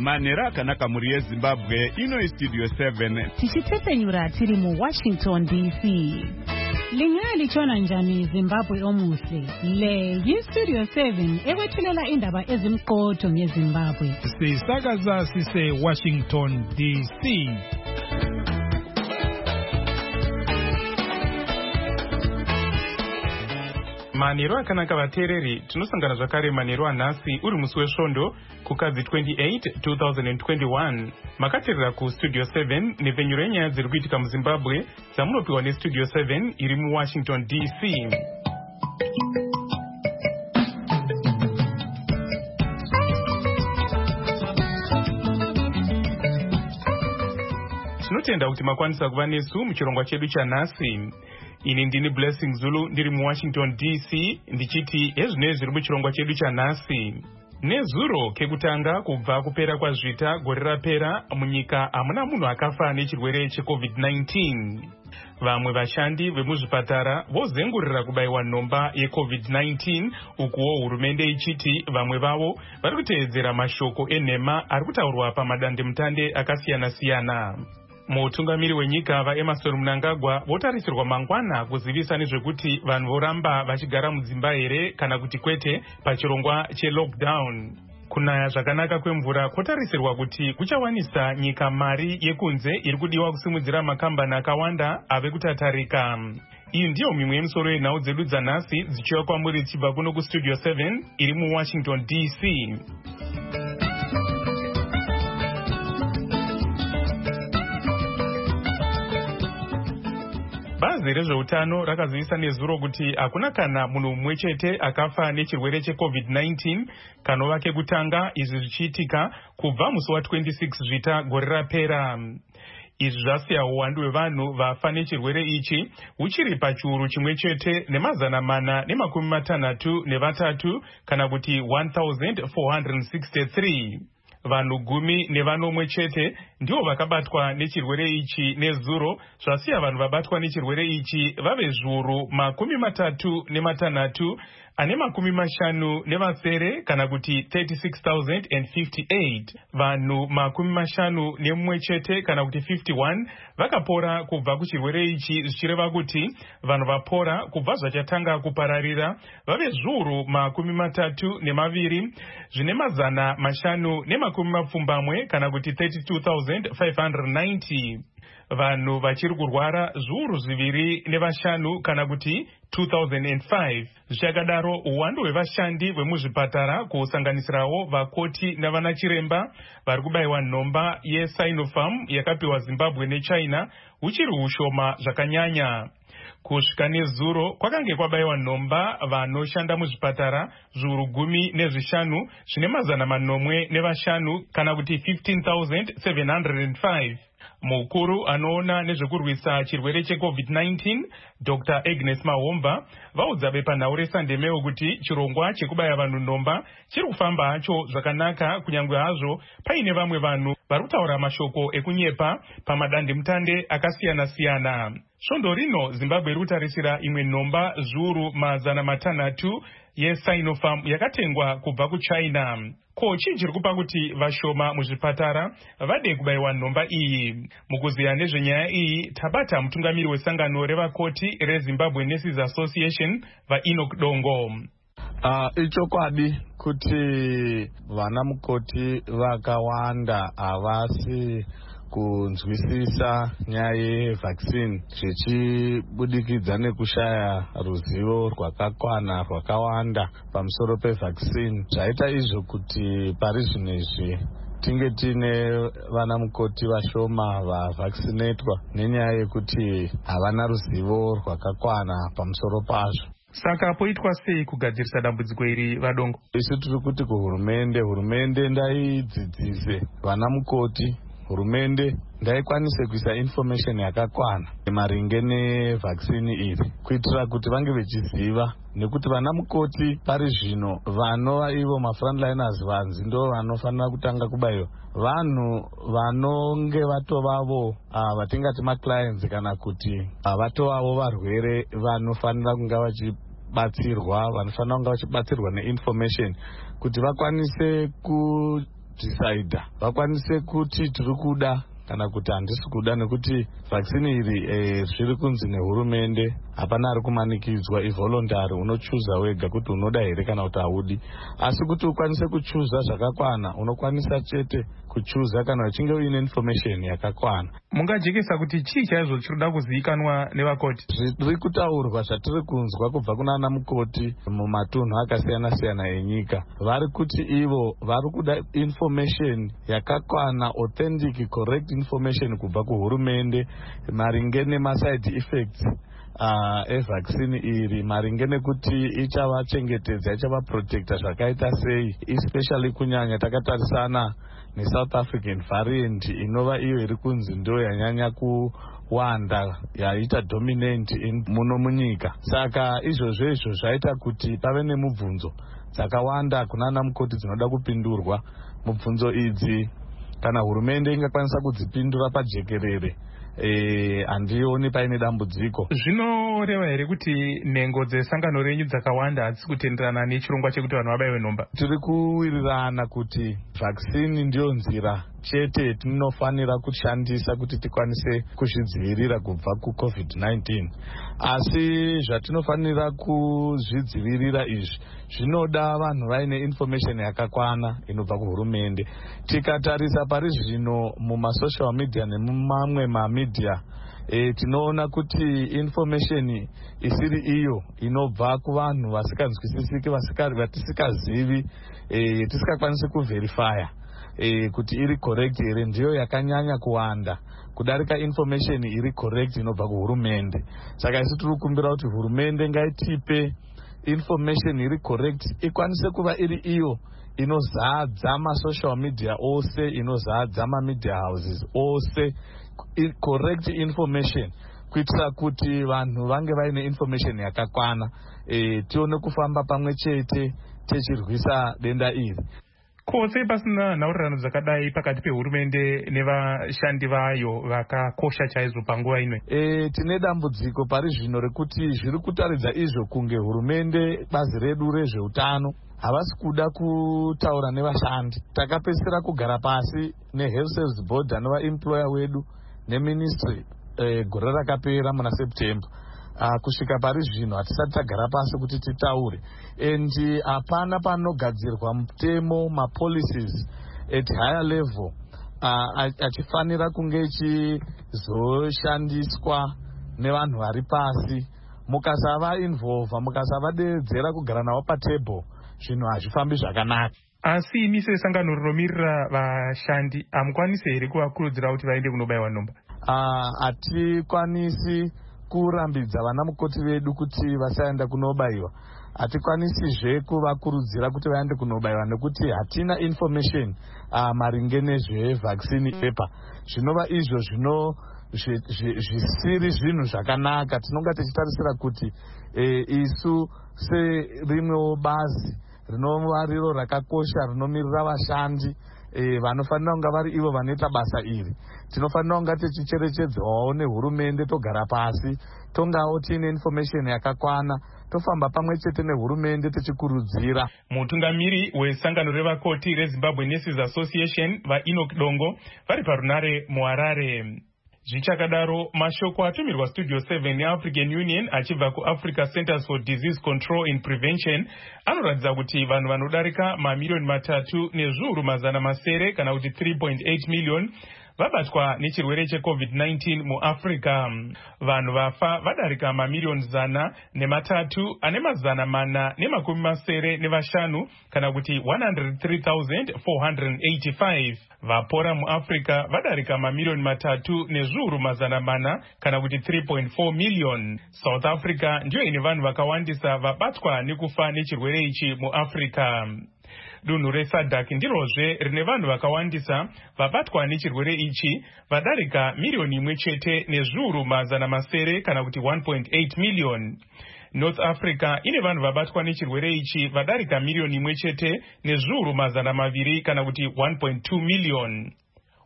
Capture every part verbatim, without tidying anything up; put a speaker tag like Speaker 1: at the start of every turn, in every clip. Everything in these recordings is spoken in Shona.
Speaker 1: manhero akanaka muri yezimbabwe. Ino studio seven
Speaker 2: tichitsesenyura tiri mu Washington D C. Lingaya lichona njani Zimbabwe omuhle. Le yi-Studio seven ekwethulela indaba ezimqotho ngeZimbabwe.
Speaker 3: Sisakaza sise Washington D C.
Speaker 4: Manhero akanaka vateereri, tinosangana zvakare manhero anhasi uri musi wesvondo kukadzi twenty-eight two thousand twenty-one. Makateerera kuStudio seven nepfenyuro yenyaya dziri kuitika muZimbabwe dzamunopiwa neStudio seven iri muWashington D C. Tinotenda kuti makwanisa kuva nesu muchirongwa chedu chanhasi. Ini ndini Blessing Zulu ndiri muWashington D C ndichiti ezvinezvi zviri muchirongwa chedu chanhasi. Nezuro kekutanga kubva kupera kwazvita gore rapera munyika hamuna munhu akafa nechirwere cheCovid nineteen. Vamwe vashandi vemuzvipatara vozengurira kubayiwa nhomba yeCovid nineteen ukuwo hurumende ichiti vamwe vavo vari kuteedzera mashoko enhema ari kutaurwa pamadandemutande akasiyana-siyana. Mutungamiri wenyika vaEmmerson Mnangagwa votarisirwa mangwana kuzivisa nezvekuti vanhu voramba vachigara mudzimba here kana kuti kwete pachirongwa chelockdown. Kunaya zvakanaka kwemvura kwotarisirwa kuti kuchawanisa nyika mari yekunze iri kudiwa kusimudzira makambani akawanda ave kutatarika. Iyi ndiyo mimwe yemisoro yenhau dzedu dzanhasi dzichiuya kwamuri dzichibva kuno kuStudio seven iri muWashington D C. Bazi rezveutano rakazivisa nezuro kuti hakuna kana munhu mumwe chete akafa nechirwere cheCovid nineteen kanova kekutanga, izvi zvichiitika kubva musi wa-twenty-six zvita gore rapera. Izvi zvasiya uwandu hwevanhu vafa nechirwere ichi huchiri pachiuru chimwe chete nemazana mana nemakumi matanhatu nevatatu kana kuti one thousand four hundred sixty-three. Vanhu gumi nevanomwe chete ndivo vakabatwa nechirwere ichi nezuro, zvasiya vanhu vabatwa nechirwere ichi vave zviuru makumi matatu nematanhatu ane makumi mashanu nevasere kana kuti thirty-six thousand fifty-eight. Vanhu makumi mashanu nemumwe chete kana kuti fifty-one vakapora kubva kuchirwere ichi, zvichireva kuti vanhu vapora kubva zvachatanga kupararira vave zviuru makumi matatu nemaviri zvine mazana mashanu nemakumi mapfumbamwe kana kuti thirty-two thousand five hundred ninety. Vanhu vachiri kurwara zviuru zviviri nevashanu kana kuti two thousand five. Zvichakadaro uwandu hwevashandi vemuzvipatara kusanganisirawo vakoti navanachiremba vari kubayiwa nhomba yeSinopharm yakapiwa Zimbabwe neChina huchiri hushoma zvakanyanya. Kusvika nezuro kwakange kwabayiwa nhomba vanoshanda muzvipatara zviuru gumi nezvishanu zvine mazana manomwe nevashanu kana kuti fifteen thousand seven hundred five. Mukuru anoona nezvekurwisa chirwere cheCovid nineteen Doctor Agnes Mahomba vaudza bepanhau reSandemeo kuti chirongwa chekubaya vanhu nhomba chiri kufamba hacho zvakanaka, kunyange hazvo paine vamwe vanhu vari kutaura mashoko ekunyepa pamadandemutande akasiyana-siyana. Svondo rino Zimbabwe iri kutarisira imwe nhomba zviuru mazana matanhatu yeSinopharm yakatengwa kubva kuChina. Ko chii chiri kupa kuti vashoma muzvipatara vade kubayiwa nhomba iyi? Mukuziya nezvenyaya iyi tabata mutungamiri wesangano revakoti reZimbabwe Nurses Association vaEnoch Dongo.
Speaker 5: Uh, ichokwadi kuti vana mukoti vakawanda havasi kunzwisisa nyaya yevaccine zvichibudikidza nekushaya ruzivo rwakakwana rwakawanda pamusoro pevaccine. Zvaita izvo kuti pari zvinezvi tinge tine vana mukoti vashoma vavaccinatwa nenyaya yekuti havana ruzivo rwakakwana pamusoro pazvo.
Speaker 4: Saka poitwa sei kugadzirisa dambudziko iri vadongo?
Speaker 5: Isu tiri kuti kuhurumende, hurumende ndaidzidzise vana mukoti, hurumende ngaikwanise kuisa information yakakwana maringe nevaccine iri kuitira kuti vange vechiziva, nekuti vana mukoti pari zvino vanova ivo mafrontliners vanzi ndo vanofanira kutanga kubayiwa. Vanhu vanonge vatovavo uh, vatingati maclients kana kuti uh, vatovavo varwere vanofanira kunga vachibatsirwa, vanofanira kunga vachibatsirwa neinformation kuti vakwanise ku kudecida, vakwanise kuti tiri kuda kana kuti handisi kuda, nekuti vaccine iri eh, zviri kunzi nehurumende hapana ari kumanikidzwa, ivoluntary, unochuza wega kuti unoda here kana kuti haudi. Asi kuti ukwanise kuchuza zvakakwana, unokwanisa chete kuchuza kana uchinge uine information yakakwana.
Speaker 4: Mungajekesa kuti chii chaizvo chiri kuda kuzivikanwa nevakoti?
Speaker 5: Zviri kutaurwa zvatiri kunzwa kubva kunana mukoti mumatunhu akasiyana siyana enyika, vari kuti ivo vari kuda information yakakwana, authentic, correct information kubva kuhurumende maringe nemaside effects uh, evaccine iri, maringe nekuti ichavachengetedza, ichavaprotecta zvakaita sei, especially kunyanya takatarisana neSouth African variant inova iyo iri kunzi ndo yanyanya kuwanda, yaita dominant muno munyika. Saka izvozvo izvo zvaita kuti pave nemubvunzo dzakawanda kunana mukoti dzinoda kupindurwa. Mubvunzo idzi kana hurumende ingakwanisa kudzipindura pajekerere, handioni paine dambudziko.
Speaker 4: Zvinoreva here kuti nhengo dzesangano renyu dzakawanda hadzisi kutenderana nechirongwa chekuti vanhu vabaiwe nhomba?
Speaker 5: Tiri kuwirirana kuti vaccine ndiyo nzira chete tinofanira kushandisa kuti tikwanise kuzvidzivirira kubva kucovid nineteen. Asi zvatinofanira kuzvidzivirira izvi zvinoda vanhu vaine information yakakwana inobva kuhurumende. Tikatarisa pari zvino mumasocial media nemumamwe mamedia, E, tinoona kuti information isiri iyo inobva kuvanhu vasinganzwisisiki, vatisikazivi, e, tisikakwanisi kuverifya e, kuti iri correct here, ndiyo yakanyanya kuwanda kudarika information iri correct inobva kuhurumende. Saka isi tiri kukumbira kuti hurumende ngaitipe information iri correct, ikwanise kuva iri iyo inozadza masocial media ose, inozadza mamedia houses ose, correct information, kuitira kuti vanhu vange vaine information yakakwana, e, tione kufamba pamwe chete tichirwisa denda iri.
Speaker 4: Kose pasina nhaurirano dzakadai pakati pehurumende nevashandi vayo vakakosha chaizvo panguva ino?
Speaker 5: E, tine dambudziko pari zvino rekuti zviri kutaridza izvo kunge hurumende, bazi redu rezveutano, havasi kuda kutaura nevashandi. Takapedzisira kugara pasi nehealth service board anova employer wedu neministry e, gore rakapera muna September. Uh, kusvika pari zvino hatisati tagara pasi kuti titaure, and hapana panogadzirwa mutemo, mapolicies at higher level uh, achifanira kunge chizoshandiswa nevanhu vari pasi. Mukasava involva, mukasavadeedzera kugara navo patable, zvinhu hazvifambi zvakanaka.
Speaker 4: Asi imi sesangano rinomirira vashandi hamukwanisi here kuvakurudzira kuti vaende kunobaiwa nhomba?
Speaker 5: Hatikwanisi uh, kurambidza vana mukoti vedu kuti vasaenda kunobaiwa. Hatikwanisizve kuvakurudzira kuti vaende kunobaiwa nekuti hatina information uh, maringe nezvevaccine paper. Zvinova izvo zvino zvisiri zvinhu zvakanaka. Tinonga tichitarisira kuti e, isu serimwewo bazi rinova riro rakakosha rinomirira vashandi, e, vanofanira kunga vari ivo vanoita basa iri, tinofanira kunga tichicherechedzwawo nehurumende, togara pasi tongawo tiine information yakakwana, tofamba pamwe chete nehurumende tichikurudzira.
Speaker 4: Mutungamiri wesangano revakoti reZimbabwe Nurses Association vaEnoch Dongo vari parunare muHarare. Zvichakadaro, mashoko atumirwa Studio seven yeAfrican Union achibva kuAfrica Centers for Disease Control and Prevention anoratidza kuti vanhu vanodarika mamiliyoni matatu nezviuru mazana masere kana kuti three point eight million vabatwa nechirwere checovid nineteen muAfrica. Vanhu vafa vadarika mamiliyoni zana nematatu ane mazana mana nemakumi masere nevashanu kana kuti one hundred three thousand four hundred eighty-five. Vapora muAfrica vadarika mamiliyoni matatu nezviuru mazana mana kana kuti three point four million. South Africa ndiyo ine vanhu vakawandisa vabatwa nekufa nechirwere ichi muAfrica. Dunhu reSADC ndirozve rine vanhu vakawandisa vabatwa nechirwere ichi vadarika miliyoni imwe chete nezviuru mazana masere kana kuti one point eight million. North Africa ine vanhu vabatwa nechirwere ichi vadarika miliyoni imwe chete nezviuru mazana maviri kana kuti one point two million.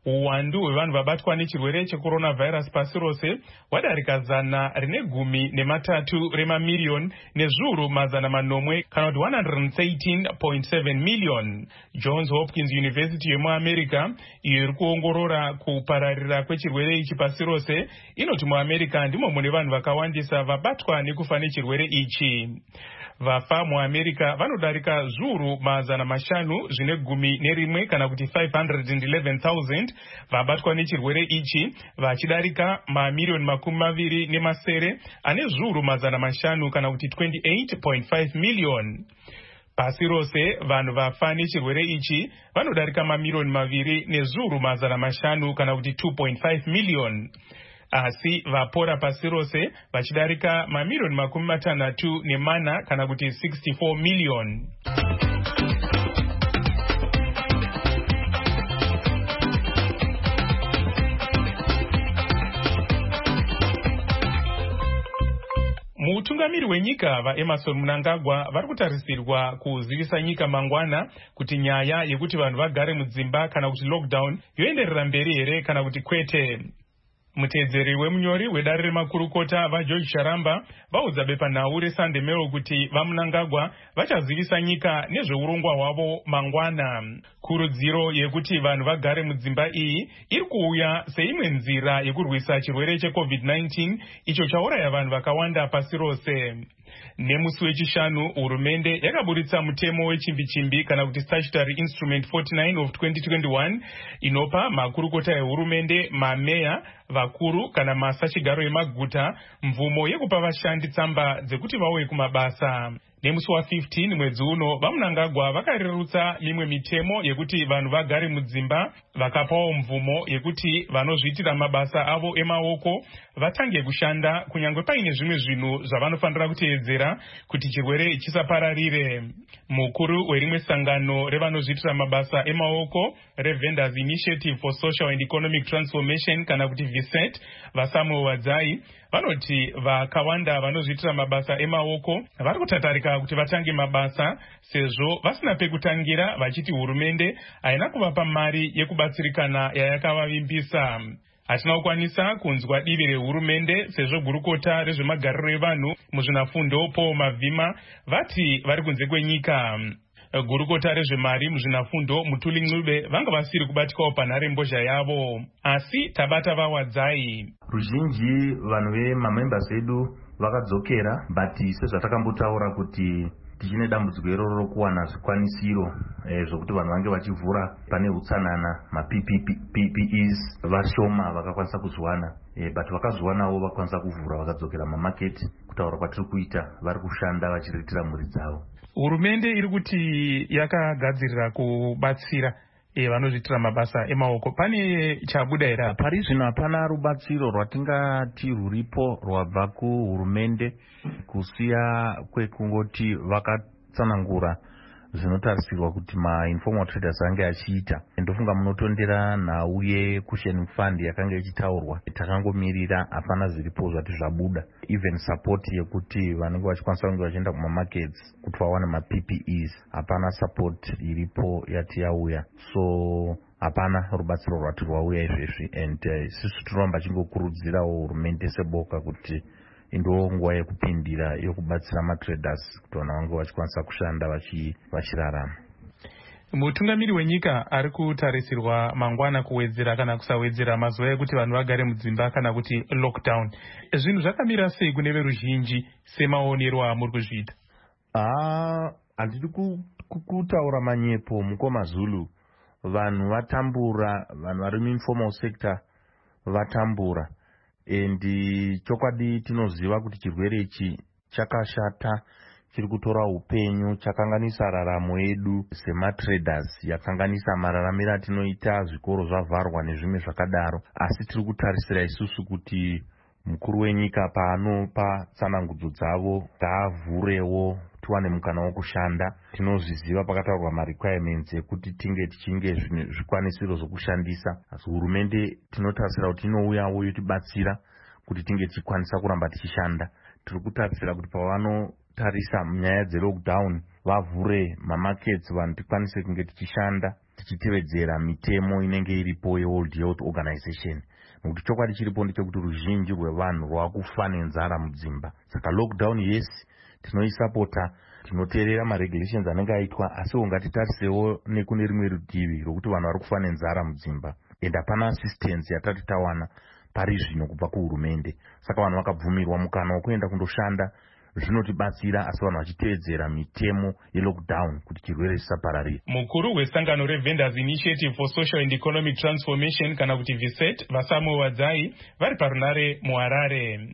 Speaker 4: uwandu hwevanhu vabatwa nechirwere checoronavirus pasi rose hwadarika zana rine gumi nematatu remamiriyoni nezviuru mazana manomwe kana kuti one hundred thirteen point seven million. Johns Hopkins University yemuamerica iyo iri kuongorora kupararira kwechirwere ichi pasi rose inoti muamerica ndimo mune vanhu vakawandisa vabatwa nekufa nechirwere ichi. Vafa muamerica vanodarika zviuru mazana mashanu zvine gumi nerimwe kana kuti five hundred eleven thousand vabatwa nechirwere ichi, vachidarika mamiriyoni makumi maviri nemasere ane zviuru mazana mashanu kana kuti twenty-eight point five million. Pasi rose vanhu vafa nechirwere ichi vanodarika mamiriyoni maviri nezviuru mazana mashanu kana kuti two point five million. Asi vapora pasi rose vachidarika mamiriyoni makumi matanhatu nemana kana kuti sixty-four million. Mutungamiri wenyika vaEmmerson Mnangagwa vari kutarisirwa kuzivisa nyika mangwana kuti nyaya yekuti vanhu vagare mudzimba kana kuti lockdown yoenderera mberi here kana kuti kwete. Mutedzeri wemunyori wedare remakurukota vaGeorge Sharamba vaudza bepanhau reSunday Mail kuti vaMnangagwa vachazivisa nyika nezveurongwa hwavo mangwana. Kurudziro yekuti vanhu vagare mudzimba iyi iri kuuya seimwe nzira yekurwisa chirwere checovid nineteen icho chauraya vanhu vakawanda pasi rose. Nemusi wechishanu hurumende yakaburitsa mutemo wechimbi-chimbi kana kuti statutory instrument forty-nine of twenty twenty-one inopa makurukota ehurumende, mameya, vakuru kana masachigaro emaguta mvumo yekupa vashandi tsamba dzekuti vauye kumabasa. Nemusi wa15 mwedzi uno vaMnangagwa vakarerutsa mimwe mitemo yekuti vanhu vagare mudzimba, vakapawo mvumo yekuti vanozviitira mabasa avo emaoko vatange kushanda kunyangwe paine zvimwe zvinhu zvavanofanira kuteedzera kuti chirwere chisapararire. Mukuru werimwe sangano revanozviitira mabasa emaoko reVendors Initiative for Social and Economic Transformation kana kuti V S E T vaSamuel Wadzai vanoti vakawanda vanozviitira mabasa emaoko vari kutatarika kuti vatange mabasa sezvo vasina pekutangira, vachiti hurumende haina kuvapa mari yekubatsirikana yayakavavimbisa. Hatina kukwanisa kunzwa divi rehurumende sezvo gurukota rezvemagariro evanhu muzvinafundo Paul Mavhima vati vari kunze kwenyika. Gurukota rezvemari muzvinafundo Mutuli Ncube vanga vasiri kubatikwawo panhare mbozha yavo, asi tabata vaWadzai.
Speaker 6: Ruzhinji vanhu vemamembers edu vakadzokera, but sezvatakambotaura kuti tichine dambudziko iroro rokuwana zvikwanisiro eh, zvokuti vanhu vange vachivhura pane utsanana maP P Es vashoma vakakwanisa kuzviwana, eh, but vakazviwanawo vakwanisa kuvhura vakadzokera mamaketi. Kutaura kwatiri kuita vari kushanda vachiriritira mhuri dzavo.
Speaker 4: Hurumende iri kuti yakagadzirira kubatsira e vanozviitira mabasa emaoko. Pane chabuda here?
Speaker 6: Pari zvino hapana rubatsiro rwatingati ruripo rwabva kuhurumende kusiya kwekungoti vakatsanangura zvinotarisirwa kuti ma-informal traders ange achiita. Ndofunga munotondera nhau ye-cushion fund yakanga ichitaurwa. Takangomirira, hapana zviripo zvati zvabuda. Even support yekuti vanenge vachikwanisa kunge vachienda kumamarkets kuti vawane maP P Es, hapana support iripo yati yauya. So hapana rubatsiro rwati rwauya izvezvi, and uh, sisi tinoramba chingokurudzirawo hurumende seboka kuti ndo nguva yekupindira yokubatsira matraders kuti vanhu vange vachikwanisa kushanda vachirarama.
Speaker 4: Mutungamiri wenyika ari kutarisirwa mangwana kuwedzera kana kusawedzera mazuva ekuti vanhu vagare mudzimba kana kuti lockdown. Zvinhu zvakamira sei kune veruzhinji semaonero amuri kuzviita?
Speaker 6: Ah, handidi kutaura manyepo mukoma Zulu. Vanhu vatambura, vanhu vari muinformal sector vatambura. Endi chokwadi tinoziva kuti chirwere ichi chakashata, chiri kutora upenyu, chakanganisa raramo yedu sematraders, yakanganisa mararamiro atinoita, zvikoro zvavharwa nezvimwe zvakadaro. Asi tiri kutarisira isusu kuti mukuru wenyika paanopa tsanangudzo dzavo ngaavhurewo tiwane mukana wokushanda. Tinozviziva pakataurwa ma-requirements ekuti tinge tichinge zvikwanisiro zvokushandisa. Asi hurumende tinotarisira kuti inouyawo yotibatsira kuti tinge tichikwanisa kuramba tichishanda. Tiri kutarisira kuti pavanotarisa munyaya dzelockdown vavhure mamarkets vanhu tikwanise kunge tichishanda. tichitevedzera mitemo inenge iripo yeWorld Health Organization. Nokuti chokwadi chiripo ndechekuti ruzhinji rwevanhu rwakufa nenzara mudzimba. Saka lockdown yes tinoisapota, tinoteerera maregulations anenge aitwa, asi ungatitarisewo nekune rimwe rutivi rokuti vanhu vari kufa nenzara mudzimba and hapana assistance yatati tawana pari zvino kubva kuhurumende. Saka vanhu vakabvumirwa mukana wekuenda kundoshanda, zvinotibatsira asi vanhu vachitevedzera mitemo yelockdown kuti chirwere chisapararira.
Speaker 4: Mukuru wesangano reVendors Initiative for Social and Economic Transformation kana kuti V S E T Vasamuel Wadzai vari parunare muHarare.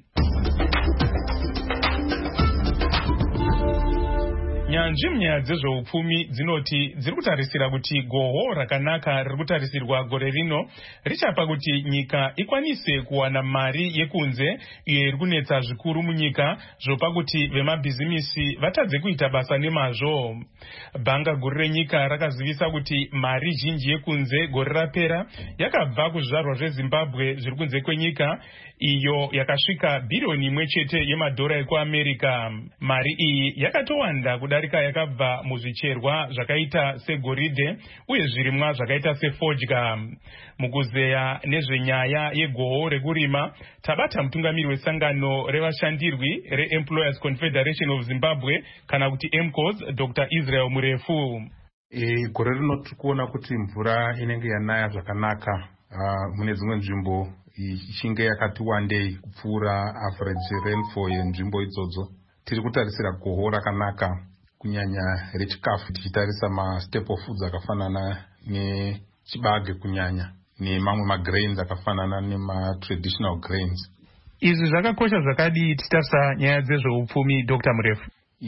Speaker 4: Nyanzvi munyaya dzezveupfumi dzinoti dziri kutarisira kuti gohwo rakanaka riri kutarisirwa gore rino richapa kuti nyika ikwanise kuwana mari yekunze iyo iri kunetsa zvikuru munyika, zvopa kuti vemabhizimisi vatadze kuita basa nemazvo. Bhanga guru renyika rakazivisa kuti mari zhinji yekunze gore rapera yakabva kuzvizvarwa zveZimbabwe zviri kunze kwenyika, iyo yakasvika bhiriyoni imwe chete yemadhora ekuAmerica. Mari iyi yakatowanda kudarika yakabva muzvicherwa zvakaita segoridhe uye zvirimwa zvakaita sefodya. Mukuzeya nezvenyaya yegohwo rekurima, tabata mutungamiri wesangano revashandirwi reEmployers Confederation of Zimbabwe kana kuti E M C O S, Doctor Israel Murefu.
Speaker 7: E, gore rino tikuona kuti mvura inenge yanaya zvakanaka uh, mune dzimwe nzvimbo ichinge yakati wandei kupfuura average rainfall yenzvimbo idzodzo. Tiri kutarisira gohwo rakanaka kunyanya rechikafu, tichitarisa mastaple foods akafanana nechibage kunyanya nemamwe magrains akafanana nematraditional grains.
Speaker 4: Izvi zvakakosha zvakadii tichitarisa nyaya dzezveupfumi, Doctor Murefu?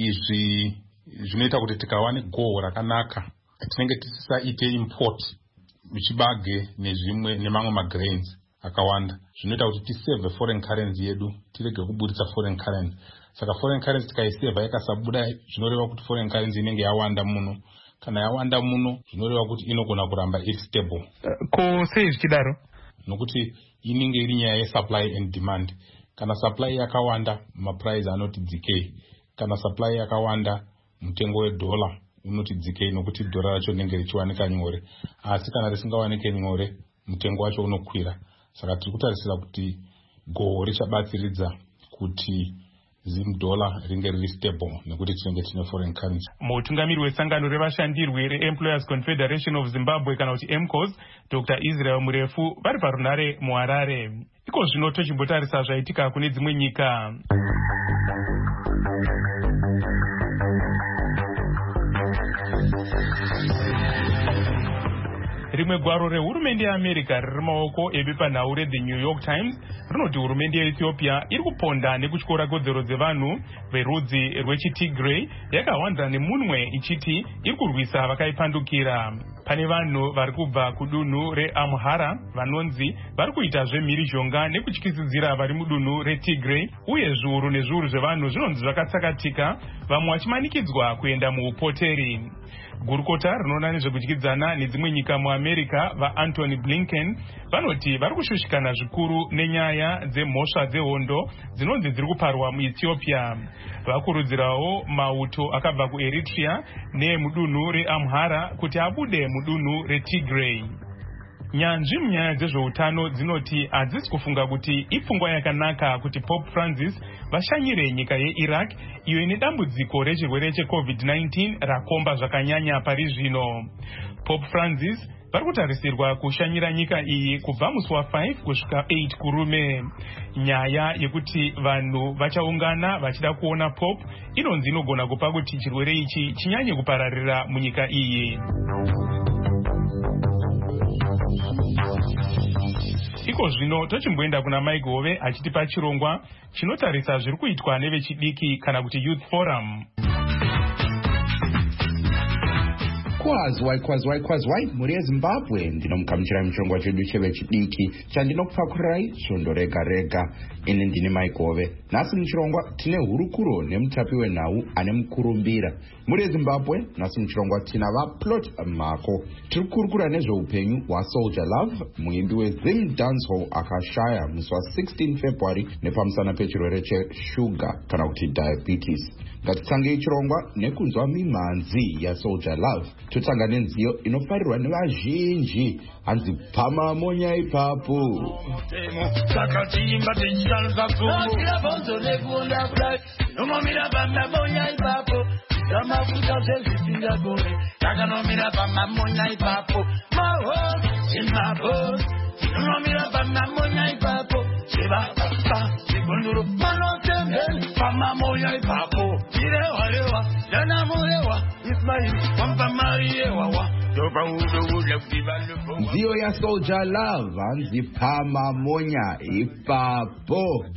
Speaker 7: Izvi zvinoita kuti tikawane gohwo rakanaka tinenge tisaite import muchibage nezvimwe nemamwe magrains akawanda. Zvinoita kuti tisave foreign currency yedu, tirege kuburitsa foreign currency. Saka foreign currency tikaiseva yakasabuda, zvinoreva kuti foreign currency inenge yawanda muno. Kana yawanda muno, zvinoreva kuti inogona kuramba iri stable.
Speaker 4: Uh, ko sei zvichidaro?
Speaker 7: Nokuti inenge iri nyaya yesupply and demand. Kana supply yakawanda, maprice anoti dzikei. Kana supply yakawanda, mutengo wedola unoti dzikei, nokuti dola racho rinenge richiwanika nyore. Asi kana risingawanike nyore, mutengo wacho unokwira. Saka tiri kutarisira kuti gohwo richabatsiridza kuti zim dollar ringe riri stable nekuti tinenge tine foreign currency.
Speaker 4: Mutungamiri wesangano revashandirwi reEmployers Confederation of Zimbabwe kana kuti E M C O S, Doctor Israel Murefu vari parunare muHarare. Iko zvino tochimbotarisa zvaitika kune dzimwe nyika. Rimwe gwaro rehurumende yeAmerica riri maoko ebepanhau reThe New York Times rinoti hurumende yeEthiopia iri kuponda nekutyora kodzero dzevanhu verudzi rwechiTigray yakawanza nemunwe ichiti iri kurwisa vakaipandukira. Pane vanhu vari kubva kudunhu reAmhara vanonzi vari kuita zvemhirizhonga nekutyisidzira vari mudunhu reTigray, uye zviuru nezviuru zvevanhu zvinonzi zvakatsakatika, vamwe vachimanikidzwa kuenda muupoteri. Gurukota rinoona nezvekudyidzana nedzimwe nyika muAmerica vaAntony Blinken vanoti vari kushushikana zvikuru nenyaya dzemhosva dzehondo dzinonzi dziri kuparwa muEthiopia. Vakurudzirawo mauto akabva kuEritrea neemudunhu reAmhara kuti abude mudunhu reTigray. Nyanzvi munyaya dzezveutano dzinoti hadzisi kufunga kuti ipfungwa yakanaka kuti Pope Francis vashanyire nyika yeIraq iyo ine dambudziko rechirwere cheCovid nineteen rakomba zvakanyanya pari zvino. Pope Francis vari kutarisirwa kushanyira nyika iyi kubva musi wafive kusvika eight kurume. Nyaya yekuti vanhu vachaungana vachida kuona Pope inonzi inogona kupa kuti chirwere ichi chinyanye kupararira munyika iyi. Iko zvino tochimboenda kuna Mike Hove achitipa chirongwa chinotarisa zviri kuitwa nevechidiki kana kuti Youth Forum.
Speaker 8: Kwazwai kwazwai kwazwai muri yeZimbabwe, ndinomukamuchira muchirongwa chedu chevechidiki chandinokupakurirai svondo rega rega. Ini ndini Mike Hove. Nhasi muchirongwa tine hurukuro nemutapi wenhau ane mukurumbira. Muri yeZimbabwe, nhasi muchirongwa tina vaPlot Mako. Tiri kukurukura nezveupenyu hwaSoldier Love, muimbi weZim Dancehall akashaya musi wa sixteen February nepamusana pechirwere cheshuga kana kuti diabetes. ngatitangei chirongwa nekunzwa mimhanzi yaSoldier Love. Totanga nenziyo inofarirwa nevazhinji, hanzi pama monya ipapo. Nziyo ya Soldier Love hanzi pama monya ipapo.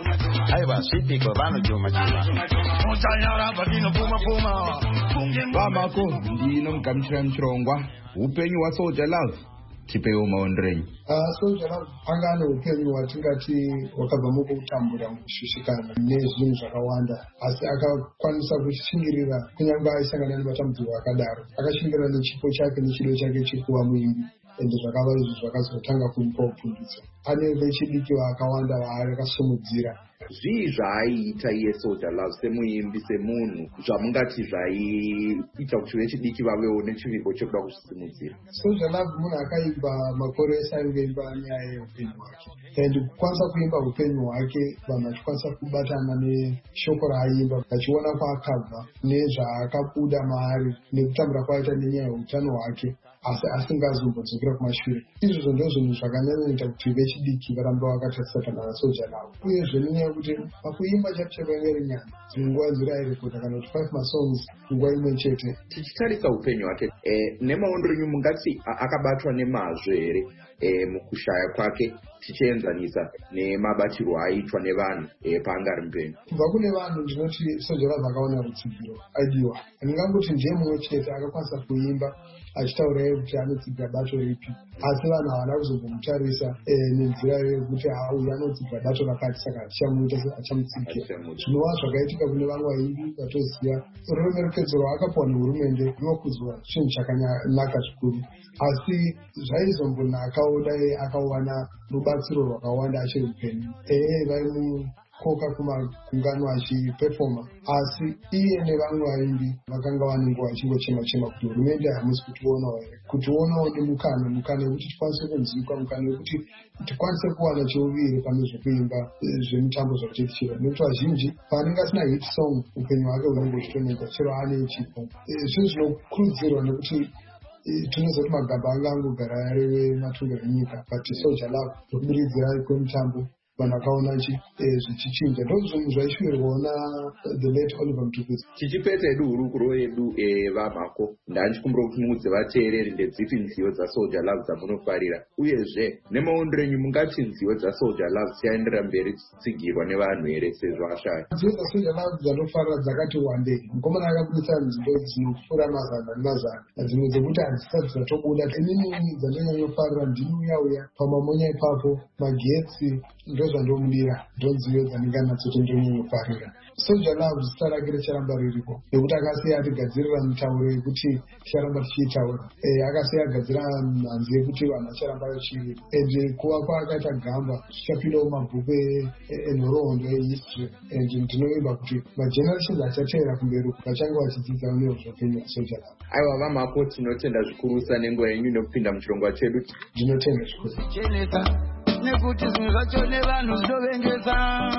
Speaker 8: Vamako ndino mugamuchira muchirongwa upenyu hwaSoldier Love. Tipewo maonrenyu.
Speaker 9: Soldier Love anga ane upenyu hwatingati wakabva mukutambura mukushushikana nezvinhu zvakawanda, asi akakwanisa kushingirira kunyange aisangana nematambudziko akadaro. Akashingirira nechipo chake nechido chake chekuva muimbi, ende zvakava izvo zvakazotanga kumupa upfundisi. Ane vechidiki vakawanda vaari akasumudzira.
Speaker 8: Zvii zvaiita iye Soldier Love semuimbi, semunhu, zvamungati zvaiita kuti vechidiki vavewo nechivimbo chekuda kuzvisimudzira?
Speaker 9: Soldier Love munhu akaimba makore ese aingoimba nyaya yeupenyu hwake, and kukwanisa kuimba upenyu hwake vanhu vachikwanisa kubatana neshoko raaiimba, vachiona kwaakabva nezvaakabuda maari nekutambura kwaita nenyaya yeutano hwake, asi asingazombodzokera kumashure. Izvozvo ndizvo zvinhu zvakanyanya kuti vechidiki varamba vakatarisa pana vaSoldier Love. Uyezve nenyaya yekuti pakuimba chake chakanga nyana dzinguva dzirairekota kana kuti five masongs nguva imwe chete.
Speaker 8: Tichitarisa upenyu hwake, eh, nemaondorenyu mungati akabatwa nemazvo here eh, mukushaya kwake tichienzanisa nemabatiro aiitwa nevanhu eh, paanga ari mupenyu?
Speaker 9: Kubva kune vanhu ndinoti Soldier Love akaona rutsigiro aidiwa. Ndingangoti ndiye mumwe chete akakwanisa kuimba achitaura kuti anotsigira bato ripi, asi vanhu havana kuzombomutarisa nenzira yekuti uyu anotsigira bato rakati saka achichamuita achamutsigira. Zvinova zvakaitika kune vamwe vaimbi vatoziva rume rupedzo rwaakapiwa nehurumende rinokudzwa chinhu chakanaka zvikuru, asi zvaizombonakawo dai akawana rubatsiro rwakawanda achiri upenyu. Ehe, vaimukoka kumagungano achipefoma, asi iye nevamwe vaimbi vakanga vane nguva achingochema-chema kuti hurumende hamusi kutionawo here, kutionawo nemukana mukana wekuti tikwanise kunzwikwa, mukana wekuti tikwanise kuwana cheuviri pane zvekuimba zvemutambo zvakati tichira. Nekuti vazhinji paanenge asina hit song upenyu hwake hunongochitonedza chero ane chipo. Zvinhu zvinokurudzirwa nekuti tinozoti magaba anga angogara ari wematungiro enyika, but Soldier Love zvokubudidzira kwemutambo vanhu vakaona zvichichinja. Ndo zvinhu zvaishuvirwawo the late Oliver Mtukudzi.
Speaker 8: Tichipedza edu hurukuro yedu vamhako, ndanchikumbira kuti muudze vateereri ndedzipi nziyo dzaSoldier Love dzamunofarira, uyezve nemaondorenyu mungati nziyo dzaSoldier Love dzichaenderera mberi dzichitsigirwa nevanhu here sezvo ashaya?
Speaker 9: Nziyo dzaSoldier Love dzanofarira dzakati wandei. Mukomana akabudisa nziyo dzinopfuura mazana nemazana, dzimwe dzekuti hadzisati dzatobuda. Inini dzandinyanyofarira ndini uya uya pamamonya ipapo, magetsi, ndozvandomudira, ndonziyo dzandinga nadzo tindonyofarira. Soldier Love zita rake richaramba riripo, nekuti akasiya atigadzirira mitauro yekuti ticharamba tichiitaura. Akasiya agadzira mhanzi yekuti vanhu vacharamba vachiri, ende kuva kwaakaita gamba zvichapindawo mabhuku enhoroondo ehistory, and ndinoimba kuti magenerations achateera kumberi vachange vachidzidza nezveupenyu hwaSoldier Love.
Speaker 8: Aiwa vamhako, tinotenda zvikurusa nenguva yenyu nekupinda muchirongwa chedu.
Speaker 9: Ndinotenda zvikuru
Speaker 10: nekuti zvinhu zvacho nevanhu zvinovengesa,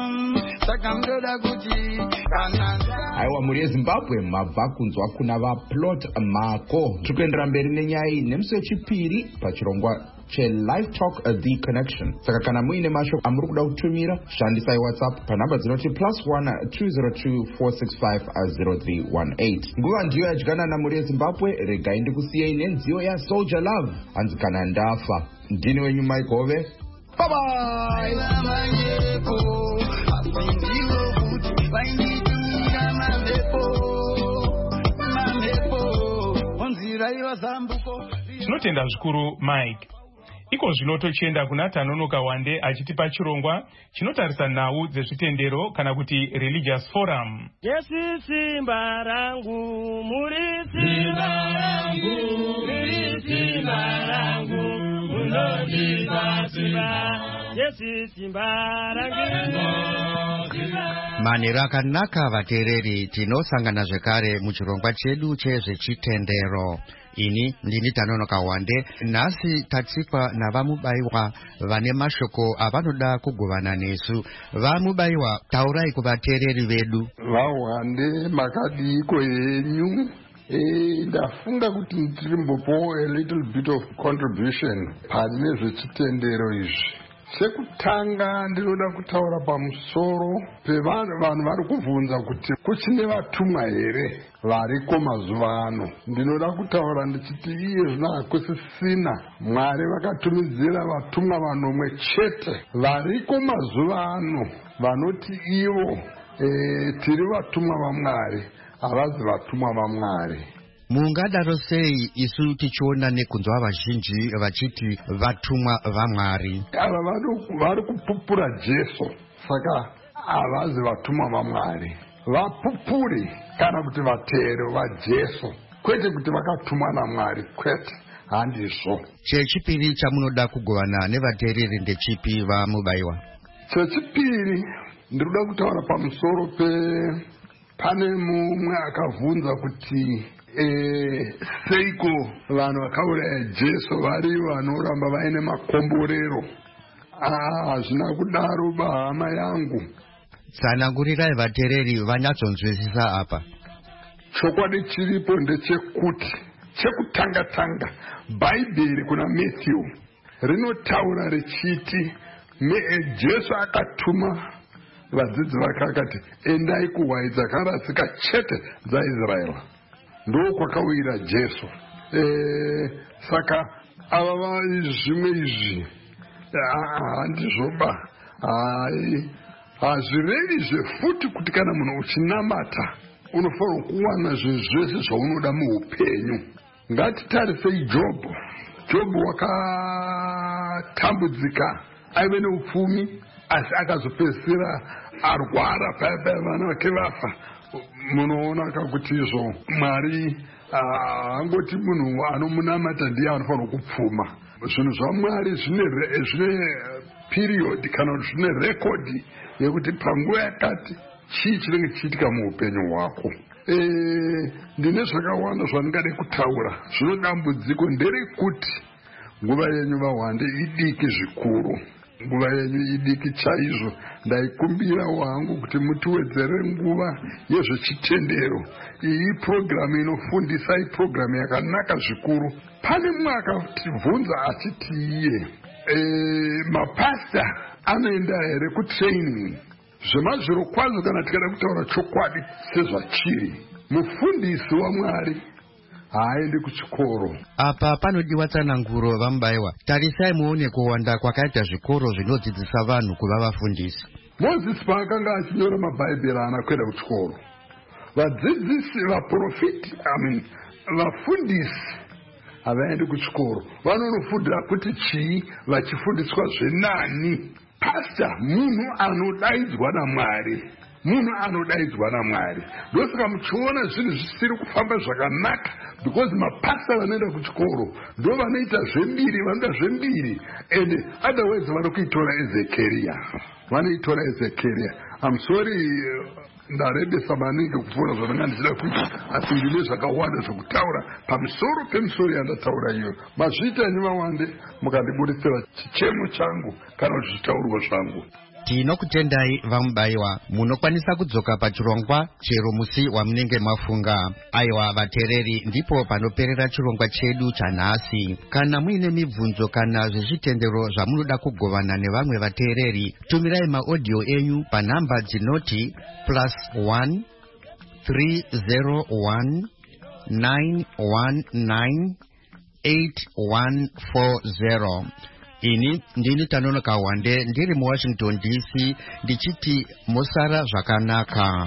Speaker 10: saka munoda kuti kana.
Speaker 8: Aiwa, mhuri yeZimbabwe mabva kunzwa kuna vaPlot Mako. Tiri kuendera mberi nenyaya iyi nemusi wechipiri pachirongwa cheLive Talk The Connection. Saka kana muine mashoko amuri kuda kutumira, shandisai WhatsApp panhamba dzinoti plus one two zero two four six five zero three one eight. Nguva ndiyo yadyana namhuri yeZimbabwe. Regai ndikusiyei nenziyo yaSoldier Love hanzi kana ndafa. Ndini wenyu Mike Hove. Bye bye.
Speaker 4: Tinotenda zvikuru Mike. Iko zvino tochienda kuna Tanonoka Wande achitipa chirongwa chinotarisa nhau dzezvitendero kana kuti religious forum.
Speaker 11: Yesu simba rangu, muri simba rangu, muri simba rangu, unondibata. Yesu simba rangu.
Speaker 12: Manero akanaka vateereri, tinosangana zvekare muchirongwa chedu chezvechitendero. Ini ndini Tanonoka Wande. Nhasi tatsikwa navamubayiwa vane mashoko avanoda kugovana nesu. Vamubayiwa, taurai kuvateereri vedu.
Speaker 13: Vawande makadiko yenyu. Eh, ndafunga kuti ndirimbopo a little bit of contribution pane zvechitendero izvi. Chekutanga ndinoda kutaura pamusoro pevanhu vanhu vari kubvunza kuti kuchine vatumwa here variko mazuva ano. Ndinoda kutaura ndichiti iye zvino hakusisina. Mwari vakatumidzira vatumwa vanomwe chete variko mazuva ano vanoti ivo e, tiri vatumwa vaMwari, havazi vatumwa vaMwari.
Speaker 12: Mungadaro sei isu tichiona nekunzwa vazhinji vachiti vatumwa vaMwari?
Speaker 13: Ava vari kupupura Jesu, saka havazi vatumwa vaMwari. Vapupuri kana kuti vateero vaJesu, kwete kuti vakatumwa naMwari, kwete, handizvo.
Speaker 12: Chechipiri chamunoda kugovana nevateereri ndechipi vamubayiwa?
Speaker 13: Chechipiri ndinoda kutaura pamusoro pe pane mumwe akabvunza kuti Eh, seiko vanhu vakauraya Jesu vari vanoramba vaine makomborero. Ah, hazvina kudaro bahama yangu.
Speaker 12: Tsanangurirai vateereri vanyatsonzwisisa apa.
Speaker 13: Chokwadi chiripo ndechekuti chekutanga-tanga Bhaibheri kuna Matthew rinotaura richiti Jesu akatuma vadzidzi vake akati endai kuhwai dzakarasika chete dzaIsraeri. Ndo kwakawira Jesu. E, saka ava zvimwe izvi handizvoba. Hazvirevi zvefuti kuti kana munhu uchinamata unofanira kuwana zvinhu zvese zvaunoda muupenyu. Ngatitarisei Jobho. Jobho wakatambudzika, aive neupfumi, asi akazopedzisira arwara paya paya vana vake vafa. Munoona kakuti izvo Mwari angoti munhu anomunamata ndiye anofanira kupfuma. Zvinhu zvaMwari zvine period kana zvine rekodi yekuti panguva yakati chii chinenge chiitika muupenyu hwako. Eh, ndine zvakawanda zvandingade kutaura. Zvino dambudziko nderekuti nguva yenyu vaWande idiki zvikuru. Nguva yenyu idiki chaizvo. Ndaikumbira wangu kuti mutiwedzere nguva yezvechitendero. Iyi programu inofundisa, iyi programu yakanaka zvikuru. Pane mumwe akatibvunza achiti iye e, mapasta anoenda here kutraining. Zvemazviro kwazvo kana tikada kutaura chokwadi sezvachiri, mufundisi waMwari haaendi kuchikoro.
Speaker 12: Apa panodiwa tsananguro vamubayiwa. Tarisai muone kuwanda kwakaita zvikoro zvinodzidzisa vanhu kuva vafundisi.
Speaker 13: Mozisi paakanga achinyora mabhaibheri haana kuenda kuchikoro. Vadzidzisi, vaprofiti, I mean, vafundisi havaendi kuchikoro. Vanonofundira kuti chii vachifundiswa zvenani. Pasta munhu anodaidzwa naMwari. Munhu anodaidzwa naMwari. Ndosaka muchiona zvinhu zvisiri kufamba zvakanaka because mapasta vanoenda kuchikoro ndo vanoita zvembiri, vanoita zvembiri. And otherwise vanokuitora Ezekiria. Vanoitora Ezekiria. I'm sorry, ndarebesa maningi kupfuura zvandanga ndichida kuita, asi ndine zvakawanda zvokutaura pamusoro pemusoro yandataura iyo. Mazviita nyi vaWande mukandiburitsira chichemo changu kana kuti zvitaurwa zvangu.
Speaker 12: Tinokutendai vamubayiwa. Munokwanisa kudzoka pachirongwa chero musi wamunenge mafunga. Aiwa vateereri, ndipo panoperera chirongwa chedu chanhasi. Kana muine mibvunzo kana zvezvitendero zvamunoda kugovana nevamwe vateereri, tumirai maaudio enyu panhamba dzinoti plus one three zero one nine one nine eight one four zero. Ini ndini Tanonoka Wande, ndiri muWashington D C, ndichiti musara zvakanaka.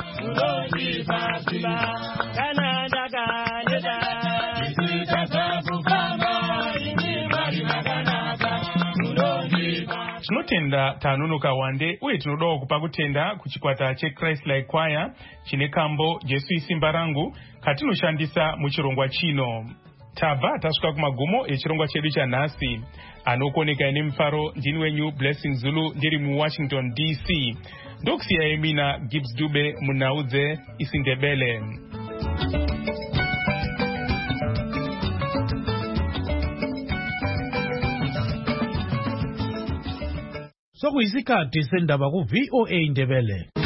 Speaker 4: Tinotenda Tanonoka Wande uye tinodawo kupa kutenda kuchikwata cheChrist Like Choir chine kambo Jesu isimba rangu katinoshandisa muchirongwa chino. tabva tasvika kumagumo echirongwa chedu chanhasi. Anokoneka nemufaro ndini wenyu Blessing Zulu ndiri muWashington D C. Ndokusiyai mina Gibbs Dube munhaudze isiNdebele.
Speaker 3: Sokuyisikhathi sendaba ku V O A Ndebele.